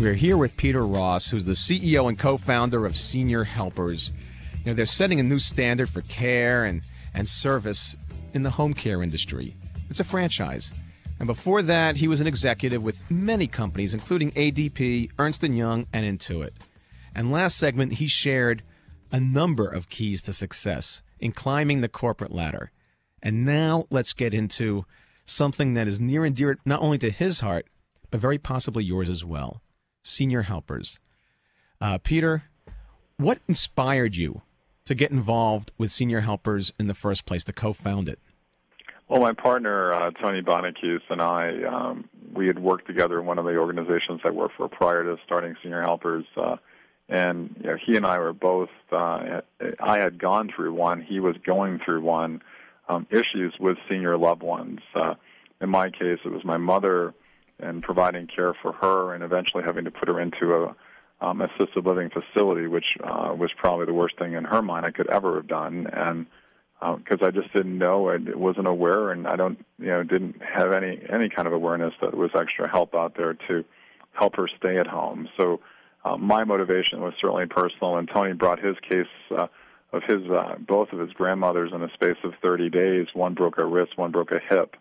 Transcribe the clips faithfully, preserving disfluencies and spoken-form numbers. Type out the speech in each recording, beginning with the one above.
We're here with Peter Ross, who's the C E O and co-founder of Senior Helpers. You know, they're setting a new standard for care and, and service in the home care industry. It's a franchise. And before that, he was an executive with many companies, including A D P, Ernst and Young, and Intuit. And last segment, he shared a number of keys to success in climbing the corporate ladder. And now let's get into something that is near and dear not only to his heart, but very possibly yours as well. Senior Helpers. Uh, Peter, what inspired you to get involved with Senior Helpers in the first place, to co-found it? Well, my partner, uh, Tony Bonacuse, and I, um, we had worked together in one of the organizations I worked for prior to starting Senior Helpers. Uh, and you know, he and I were both, uh, I had gone through one, he was going through one, um, issues with senior loved ones. Uh, in my case, it was my mother, and providing care for her, and eventually having to put her into a um, assisted living facility, which uh, was probably the worst thing in her mind I could ever have done. And because uh, I just didn't know, I wasn't aware, and I don't, you know, didn't have any any kind of awareness that there was extra help out there to help her stay at home. So uh, my motivation was certainly personal, and Tony brought his case uh, of his uh, both of his grandmothers in a space of thirty days. One broke a wrist, one broke a hip.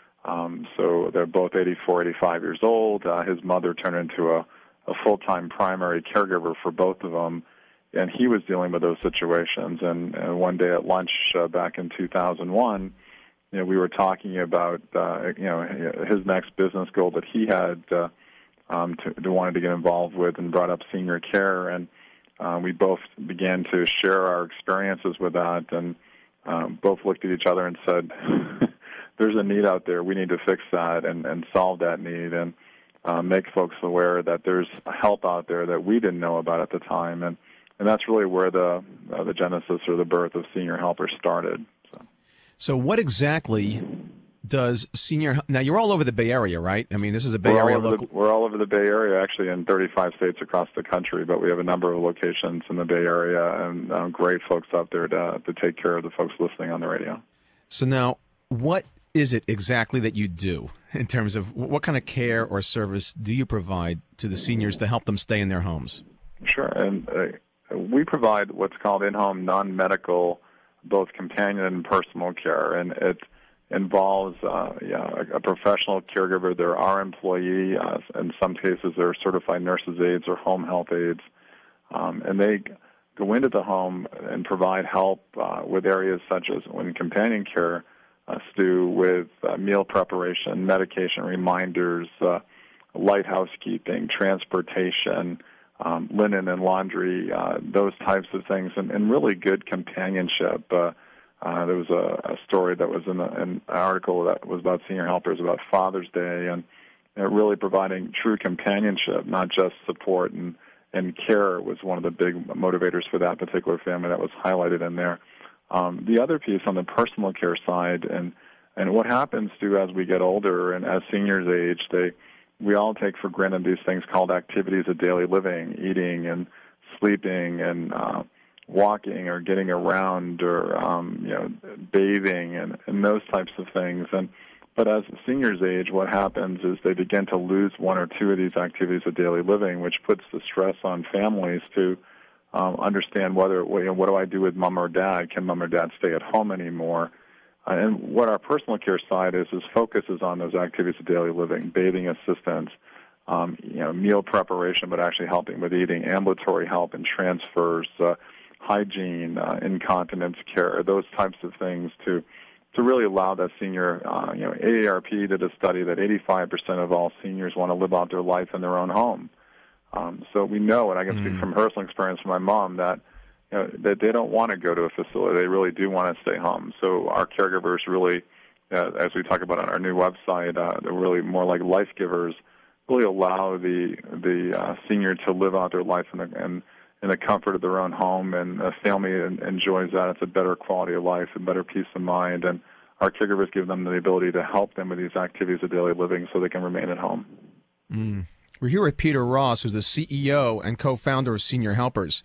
Um, so they're both eighty-four, eighty-five years old. Uh, his mother turned into a, a full-time primary caregiver for both of them, and he was dealing with those situations. And, and one day at lunch uh, back in two thousand one, you know, we were talking about uh, you know his next business goal that he had uh, um, to, to wanted to get involved with, and brought up senior care. And uh, we both began to share our experiences with that, and um, both looked at each other and said, there's a need out there. We need to fix that and, and solve that need, and uh, make folks aware that there's help out there that we didn't know about at the time. And, and that's really where the uh, the genesis or the birth of Senior Helpers started. So. so what exactly does Senior – now, you're all over the Bay Area, right? I mean, this is a Bay we're Area all local – the, We're all over the Bay Area, actually, in thirty-five states across the country, but we have a number of locations in the Bay Area, and uh, great folks out there to, to take care of the folks listening on the radio. So now, what – is it exactly that you do in terms of what kind of care or service do you provide to the seniors to help them stay in their homes? Sure. And uh, we provide what's called in-home non-medical, both companion and personal care. And it involves uh, yeah, a, a professional caregiver. There are employee. Uh, in some cases, they're certified nurses' aides or home health aides. Um, and they go into the home and provide help uh, with areas such as when companion care, Uh, Stu, with uh, meal preparation, medication reminders, uh, light housekeeping, transportation, um, linen and laundry, uh, those types of things, and, and really good companionship. Uh, uh, there was a, a story that was in, a, in an article that was about Senior Helpers about Father's Day, and you know, really providing true companionship, not just support and, and care was one of the big motivators for that particular family that was highlighted in there. Um, the other piece on the personal care side, and and what happens too as we get older and as seniors age, they we all take for granted these things called activities of daily living, eating and sleeping and uh, walking or getting around or um, you know bathing and, and those types of things. And but as seniors age, what happens is they begin to lose one or two of these activities of daily living, which puts the stress on families to Um, understand whether, you know, what do I do with mom or dad? Can mom or dad stay at home anymore? Uh, and what our personal care side is, is focuses on those activities of daily living, bathing assistance, um, you know, meal preparation, but actually helping with eating, ambulatory help and transfers, uh, hygiene, uh, incontinence care, those types of things to to really allow that senior, uh, you know, A A R P did a study that eighty-five percent of all seniors want to live out their life in their own home. Um, so we know, and I can speak from personal experience from my mom, that you know, that they don't want to go to a facility. They really do want to stay home. So our caregivers really, uh, as we talk about on our new website, uh, they're really more like life givers, really allow the the uh, senior to live out their life in the, in, in the comfort of their own home, and the family enjoys that. It's a better quality of life, a better peace of mind, and our caregivers give them the ability to help them with these activities of daily living so they can remain at home. Mm. We're here with Peter Ross, who's the C E O and co-founder of Senior Helpers.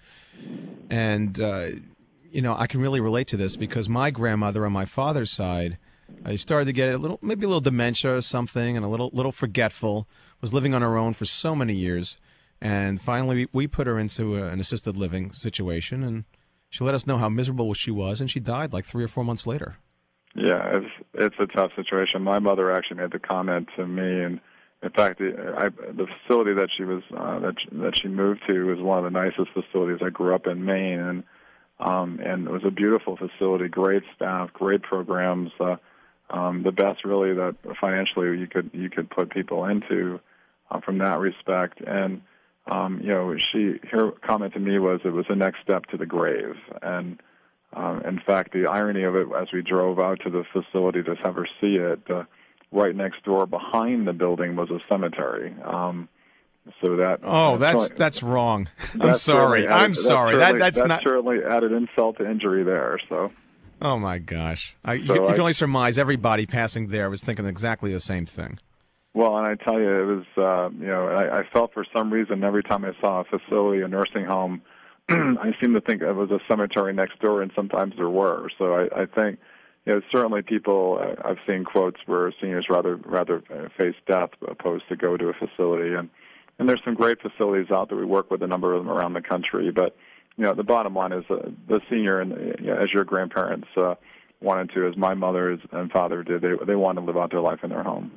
And, uh, you know, I can really relate to this because my grandmother on my father's side, I started to get a little, maybe a little dementia or something, and a little, little forgetful, was living on her own for so many years. And finally, we, we put her into a, an assisted living situation, and she let us know how miserable she was, and she died like three or four months later. Yeah, it's it's a tough situation. My mother actually made the comment to me, and in fact, the, I, the facility that she was uh, that she, that she moved to was one of the nicest facilities. I grew up in Maine, and um, and it was a beautiful facility, great staff, great programs, uh, um, the best really that financially you could you could put people into uh, from that respect. And um, you know, she her comment to me was it was the next step to the grave, and um, in fact, the irony of it as we drove out to the facility to have her see it. Uh, Right next door, behind the building, was a cemetery. Um, so that oh, uh, that's so, that's wrong. I'm that sorry. Added, I'm sorry. That that's that not. certainly added insult to injury there. So. Oh my gosh! I, so you, you I, can only surmise everybody passing there was thinking exactly the same thing. Well, and I tell you, it was uh, you know I, I felt for some reason every time I saw a facility, a nursing home, I seemed to think it was a cemetery next door, and sometimes there were. So I, I think. You know, certainly people, uh, I've seen quotes where seniors rather rather uh, face death opposed to go to a facility. And, and there's some great facilities out there. We work with a number of them around the country. But, you know, the bottom line is uh, the senior, and uh, you know, as your grandparents uh, wanted to, as my mother and father did, they, they wanted to live out their life in their home.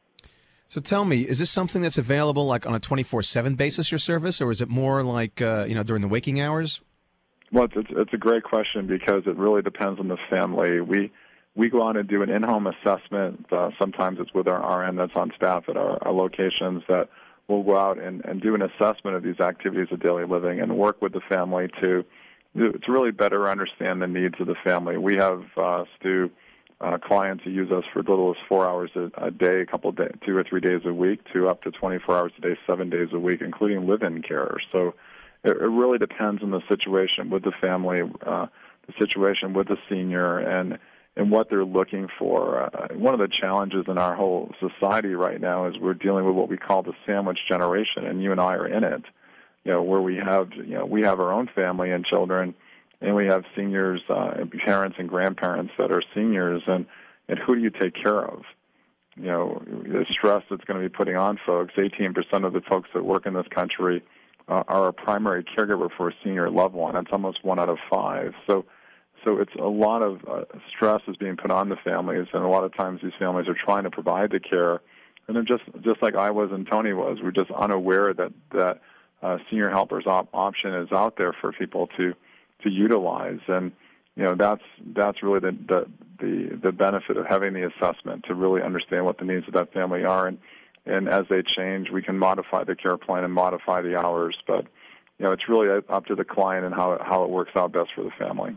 So tell me, is this something that's available like on a twenty-four seven basis, your service, or is it more like, uh, you know, during the waking hours? Well, it's, it's a great question because it really depends on the family. We we go out and do an in-home assessment. Uh, sometimes it's with our R N that's on staff at our, our locations that will go out and, and do an assessment of these activities of daily living and work with the family to to really better understand the needs of the family. We have, uh, Stu, uh, clients who use us for as little as four hours a, a day, a couple of day, two or three days a week, to up to twenty-four hours a day, seven days a week, including live-in care. So it really depends on the situation with the family, uh, the situation with the senior, and and what they're looking for. Uh, one of the challenges in our whole society right now is we're dealing with what we call the sandwich generation, and you and I are in it. You know, where we have you know we have our own family and children, and we have seniors, uh, parents and grandparents that are seniors, and and who do you take care of? You know, the stress that's going to be putting on folks. eighteen percent of the folks that work in this country Uh, are a primary caregiver for a senior loved one. It's almost one out of five. So, so it's a lot of uh, stress is being put on the families, and a lot of times these families are trying to provide the care, and they're just just like I was and Tony was. We're just unaware that that uh, senior helpers op- option is out there for people to to utilize, and you know that's that's really the the the, the benefit of having the assessment to really understand what the needs of that family are. And And as they change, we can modify the care plan and modify the hours. But, you know, it's really up to the client and how it, how it works out best for the family.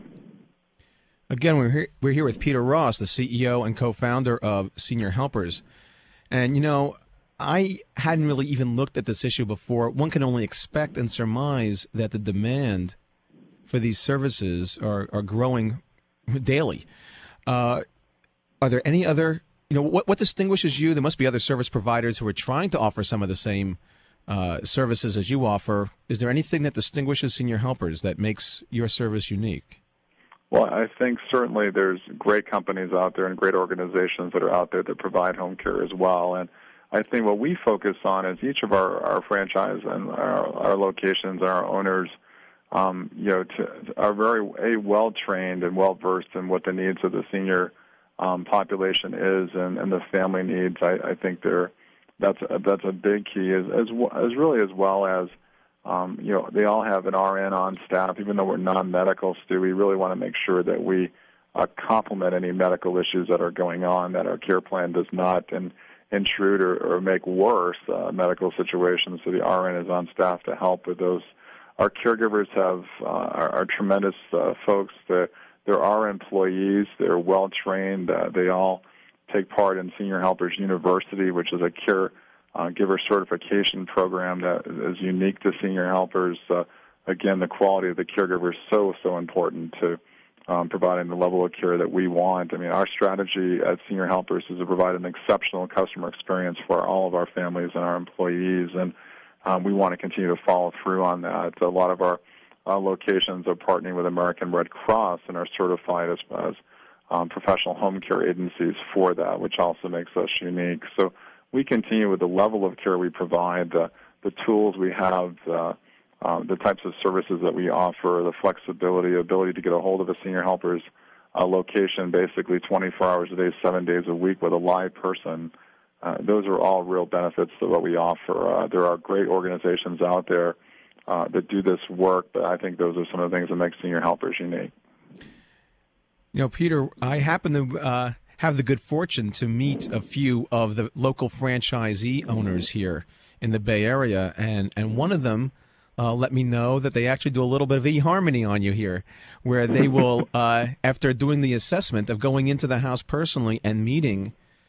Again, we're here, we're here with Peter Ross, the C E O and co-founder of Senior Helpers. And, you know, I hadn't really even looked at this issue before. One can only expect and surmise that the demand for these services are, are growing daily. Uh, are there any other... You know, what, what distinguishes you? There must be other service providers who are trying to offer some of the same uh, services as you offer. Is there anything that distinguishes Senior Helpers that makes your service unique? Well, I think certainly there's great companies out there and great organizations that are out there that provide home care as well. And I think what we focus on is each of our, our franchise and our, our locations and our owners, um, you know, to, are very a well-trained and well-versed in what the needs of the senior Um, population is and, and the family needs. I, I think they're that's a, that's a big key as as, as really as well as um, you know they all have an R N on staff. Even though we're non-medical, Stu, we really want to make sure that we uh, complement any medical issues that are going on, that our care plan does not in, intrude or, or make worse uh, medical situations. So the R N is on staff to help with those. Our caregivers have uh, are, are tremendous uh, folks. That, There are employees. They're well-trained. Uh, they all take part in Senior Helpers University, which is a care uh, giver certification program that is unique to Senior Helpers. Uh, again, the quality of the caregiver is so, so important to um, providing the level of care that we want. I mean, our strategy at Senior Helpers is to provide an exceptional customer experience for all of our families and our employees, and um, we want to continue to follow through on that. A lot of our Uh, locations are partnering with American Red Cross and are certified as, as um, professional home care agencies for that, which also makes us unique. So we continue with the level of care we provide, the, the tools we have, uh, uh, the types of services that we offer, the flexibility, ability to get a hold of a senior helper's uh, location basically twenty-four hours a day, seven days a week with a live person. Uh, those are all real benefits to what we offer. Uh, there are great organizations out there uh, that do this work, but I think those are some of the things that make senior helpers unique. You know, Peter, I happen to uh, have the good fortune to meet a few of the local franchisee owners here in the Bay Area, and, and one of them uh, let me know that they actually do a little bit of eHarmony on you here, where they will, uh, after doing the assessment of going into the house personally and meeting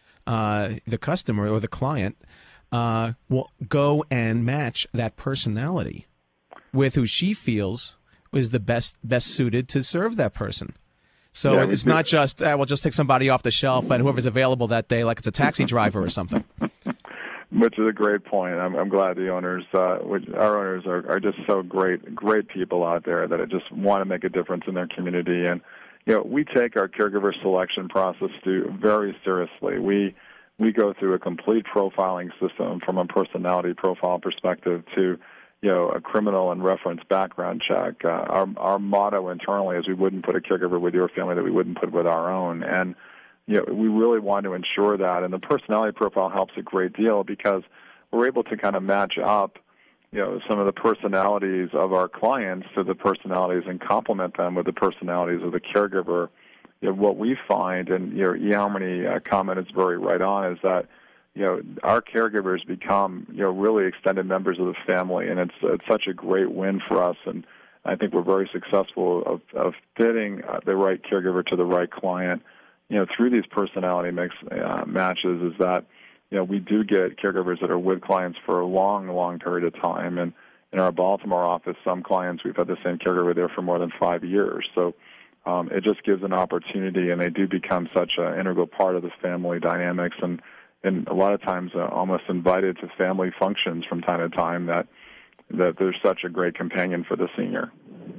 uh, the customer or the client, uh, will go and match that personality with who she feels is the best best suited to serve that person. So yeah, it's not just, uh, we'll just take somebody off the shelf and whoever's available that day, like it's a taxi driver or something. Which is a great point. I'm, I'm glad the owners, uh, which our owners are, are just so great, great people out there that just want to make a difference in their community. And, you know, we take our caregiver selection process to very seriously. We, we go through a complete profiling system from a personality profile perspective to, you know, a criminal and reference background check. Uh, our our motto internally is we wouldn't put a caregiver with your family that we wouldn't put with our own. And, you know, we really want to ensure that. And the personality profile helps a great deal because we're able to kind of match up, you know, some of the personalities of our clients to the personalities and complement them with the personalities of the caregiver. You know, what we find, and your eHarmony uh, comment is very right on, is that you know, our caregivers become, you know, really extended members of the family, and it's it's such a great win for us. And I think we're very successful of, of fitting uh, the right caregiver to the right client, you know, through these personality mix uh, matches. Is that, you know, we do get caregivers that are with clients for a long, long period of time. And in our Baltimore office, some clients we've had the same caregiver there for more than five years. So um, it just gives an opportunity, and they do become such an integral part of the family dynamics. And And a lot of times uh, almost invited to family functions from time to time that that there's such a great companion for the senior.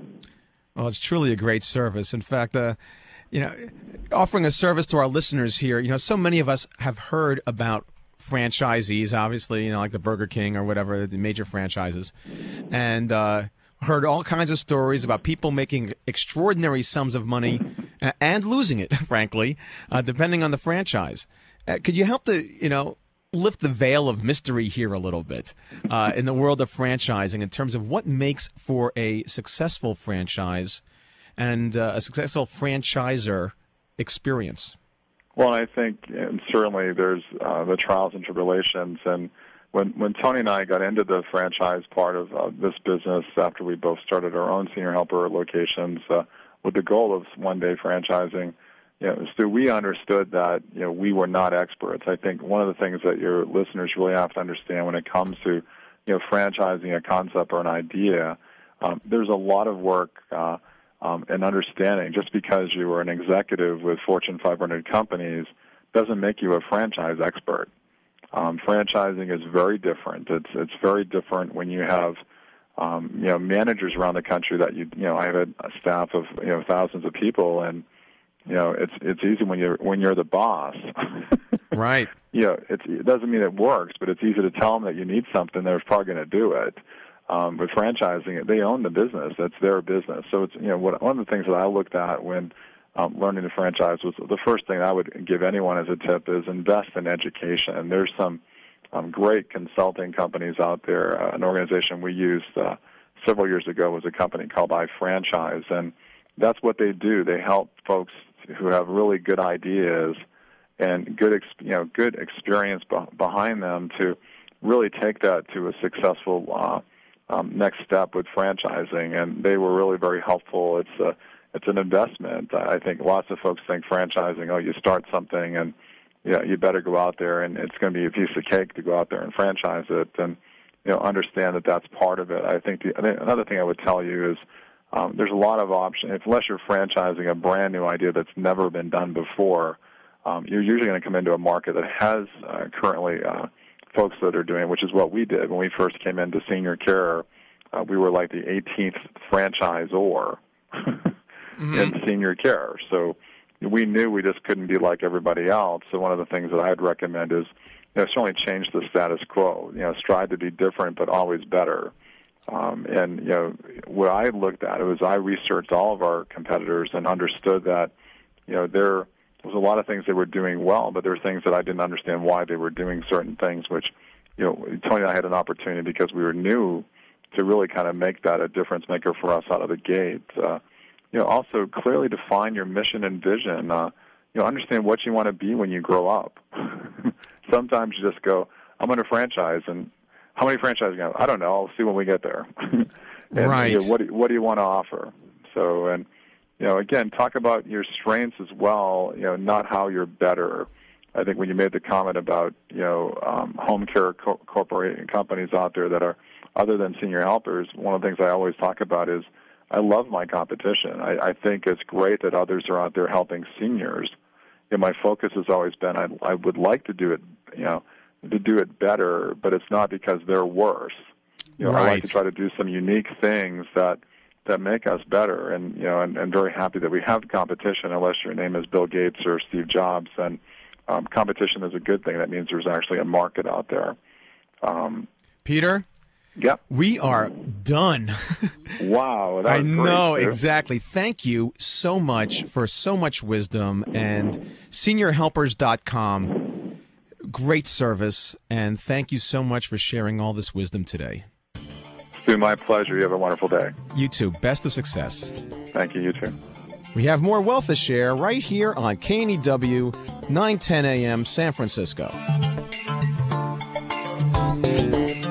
Well, it's truly a great service. In fact, uh, you know, offering a service to our listeners here, you know, so many of us have heard about franchisees, obviously, you know, like the Burger King or whatever, the major franchises, and uh, heard all kinds of stories about people making extraordinary sums of money uh, and losing it, frankly, uh, depending on the franchise. Uh, could you help to, you know, lift the veil of mystery here a little bit uh, in the world of franchising in terms of what makes for a successful franchise and uh, a successful franchisor experience? Well, I think and certainly there's uh, the trials and tribulations. And when, when Tony and I got into the franchise part of uh, this business after we both started our own senior helper locations uh, with the goal of one-day franchising, you know, Stu, we understood that, you know, we were not experts. I think one of the things that your listeners really have to understand when it comes to, you know, franchising a concept or an idea, um, there's a lot of work uh, um, and understanding. Just because you are an executive with Fortune five hundred companies doesn't make you a franchise expert. Um, franchising is very different. It's it's very different when you have um, you know managers around the country that you you know I have a, a staff of you know thousands of people, and you know it's it's easy when you're when you're the boss. Right. You know, it's, it doesn't mean it works, but it's easy to tell them that you need something. They're probably going to do it. Um, with franchising, they own the business. That's their business. So it's you know what, one of the things that I looked at when um, learning to franchise was the first thing I would give anyone as a tip is invest in education. There's some um, great consulting companies out there. Uh, an organization we used uh, several years ago was a company called iFranchise, and that's what they do. They help folks who have really good ideas and good, you know, good experience behind them to really take that to a successful uh, um, next step with franchising. And they were really very helpful. It's a, it's an investment. I think lots of folks think franchising, oh, you start something and yeah, you better go out there and it's going to be a piece of cake to go out there and franchise it. And you know, understand that that's part of it. I think the, another thing I would tell you is um, there's a lot of options. Unless you're franchising a brand new idea that's never been done before, Um, you're usually going to come into a market that has uh, currently uh, folks that are doing, which is what we did when we first came into senior care. Uh, we were like the eighteenth franchisor mm-hmm. in senior care. So we knew we just couldn't be like everybody else. So one of the things that I'd recommend is, you know, certainly change the status quo. You know, strive to be different, but always better. Um, and you know, what I looked at was I researched all of our competitors and understood that, you know, there was a lot of things they were doing well, but there were things that I didn't understand why they were doing certain things, which, you know, Tony and I had an opportunity because we were new to really kind of make that a difference maker for us out of the gate. Uh, you know, also clearly define your mission and vision. Uh, you know, understand what you want to be when you grow up. Sometimes you just go, I'm going to franchise, and how many franchises you have? I don't know. I'll see when we get there. and, right. You know, what, do, what do you want to offer? So, and, you know, again, talk about your strengths as well, you know, not how you're better. I think when you made the comment about, you know, um, home care co- corporate companies out there that are other than senior helpers, one of the things I always talk about is I love my competition. I, I think it's great that others are out there helping seniors. You know, my focus has always been I, I would like to do it, you know, to do it better, but it's not because they're worse. You know, right. I like to try to do some unique things that that make us better, and you know, and, and very happy that we have competition. Unless your name is Bill Gates or Steve Jobs, and um, competition is a good thing. That means there's actually a market out there. Um, Peter. Yep. We are done. Wow. That I was know, great, exactly. Thank you so much for so much wisdom. And senior helpers dot com, great service. And thank you so much for sharing all this wisdom today. It's been my pleasure. You have a wonderful day. You too. Best of success. Thank you. You too. We have more Wealth to Share right here on K N E W, nine ten a.m. San Francisco.